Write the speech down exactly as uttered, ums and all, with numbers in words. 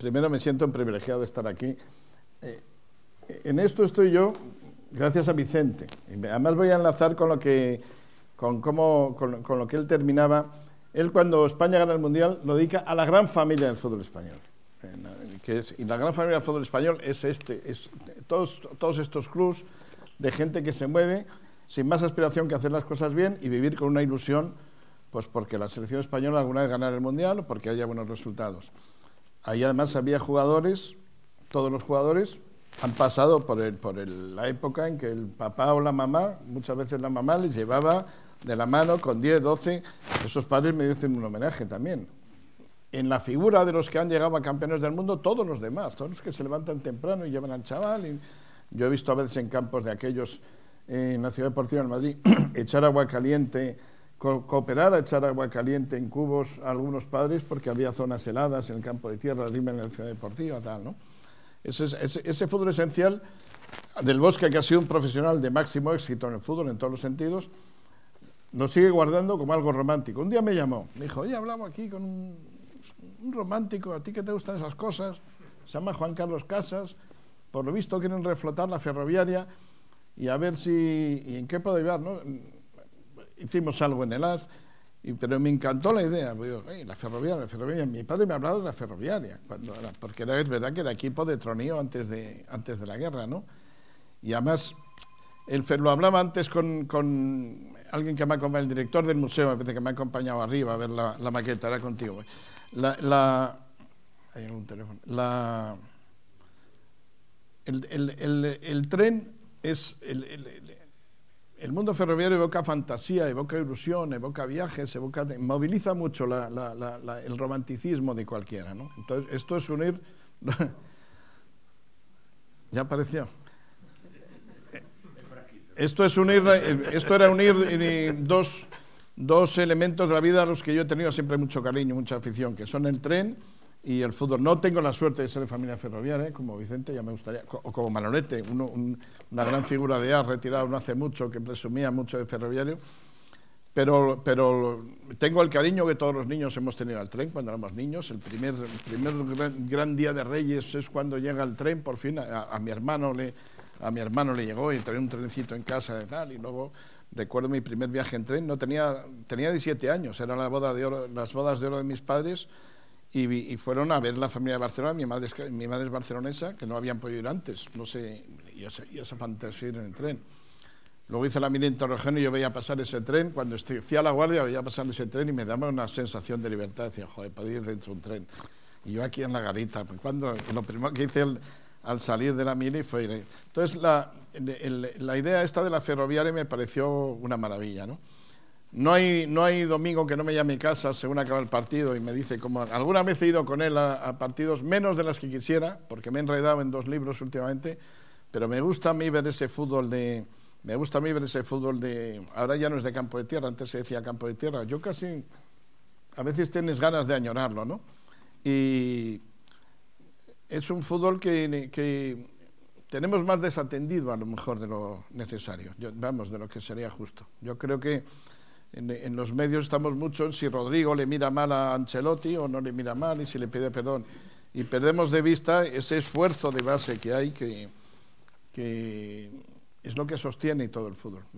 primero me siento privilegiado de estar aquí. Eh, en esto estoy yo gracias a Vicente. Además voy a enlazar con lo que, con cómo, con, con lo que él terminaba. Él, cuando España gana el Mundial, lo dedica a la gran familia del fútbol español. Que es, y la gran familia del fútbol español es este, es todos, todos estos clubs de gente que se mueve sin más aspiración que hacer las cosas bien y vivir con una ilusión, pues porque la selección española alguna vez ganara el Mundial o porque haya buenos resultados. Ahí además había jugadores, todos los jugadores han pasado por, el, por el, la época en que el papá o la mamá, muchas veces la mamá les llevaba de la mano con diez, doce, esos padres merecen un homenaje también. En la figura de los que han llegado a campeones del mundo, todos los demás, todos los que se levantan temprano y llevan al chaval. Y yo he visto a veces en campos de aquellos, eh, en la Ciudad Deportiva de Madrid, echar agua caliente, co cooperar a echar agua caliente en cubos a algunos padres porque había zonas heladas en el campo de tierra, dime en la Ciudad Deportiva, tal, ¿no? Ese, ese, ese fútbol esencial del Bosque, que ha sido un profesional de máximo éxito en el fútbol en todos los sentidos, lo sigue guardando como algo romántico. Un día me llamó, me dijo, oye, hablamos aquí con un, un romántico, a ti que te gustan esas cosas, se llama Juan Carlos Casas, por lo visto quieren reflotar la ferroviaria y a ver si, y en qué puedo ayudar, ¿no? Hicimos algo en el A S, y, pero me encantó la idea, digo, hey, la ferroviaria, la ferroviaria, mi padre me ha hablado de la ferroviaria, cuando era, porque era, es verdad que era equipo de tronío antes de, antes de la guerra, ¿no? Y además, él lo hablaba antes con, con alguien que me ha acompañado, el director del museo, me parece que me ha acompañado arriba a ver la, la maqueta, era contigo. La, la, hay algún teléfono. La, el, el, el, el tren es... El, el, el, El mundo ferroviario evoca fantasía, evoca ilusión, evoca viajes, evoca, moviliza mucho la, la, la, la, el romanticismo de cualquiera, ¿no? Entonces, esto es unir... ¿Ya apareció? Esto es unir, esto era unir dos, dos elementos de la vida a los que yo he tenido siempre mucho cariño, mucha afición, que son el tren y el fútbol. No tengo la suerte de ser de familia ferroviaria, ¿eh? Como Vicente, ya me gustaría, o como Manolete, uno, un, una gran figura de A, retirado no hace mucho, que presumía mucho de ferroviario, pero, pero tengo el cariño que todos los niños hemos tenido al tren cuando éramos niños. El primer, el primer gran, gran día de Reyes es cuando llega el tren, por fin, a, a mi hermano le, a mi hermano le llegó y traía un trencito en casa de tal, y luego recuerdo mi primer viaje en tren, no tenía, tenía diecisiete años, era la boda de oro, las bodas de oro de mis padres. Y, y fueron a ver la familia de Barcelona, mi madre, es, mi madre es barcelonesa, que no habían podido ir antes, no sé, y esa, y esa fantasía ir en el tren. Luego hice la mini interrogación y yo veía pasar ese tren, cuando hacía la guardia veía pasar ese tren y me daba una sensación de libertad, decía, joder, puedo ir dentro de un tren. Y yo aquí en la garita, cuando, lo primero que hice el, al salir de la mini fue ir. Entonces la, el, el, la idea esta de la ferroviaria me pareció una maravilla, ¿no? No hay, no hay domingo que no me llame a casa según acaba el partido y me dice, como alguna vez he ido con él a, a partidos menos de las que quisiera, porque me he enredado en dos libros últimamente, pero me gusta a mí ver ese fútbol de, me gusta a mí ver ese fútbol de, ahora ya no es de campo de tierra, antes se decía campo de tierra, yo casi, a veces tienes ganas de añorarlo, ¿no? Y es un fútbol que, que tenemos más desatendido a lo mejor de lo necesario, yo, vamos, de lo que sería justo. Yo creo que En, en los medios estamos mucho en si Rodrigo le mira mal a Ancelotti o no le mira mal y si le pide perdón. Y perdemos de vista ese esfuerzo de base que hay, que, que es lo que sostiene todo el fútbol.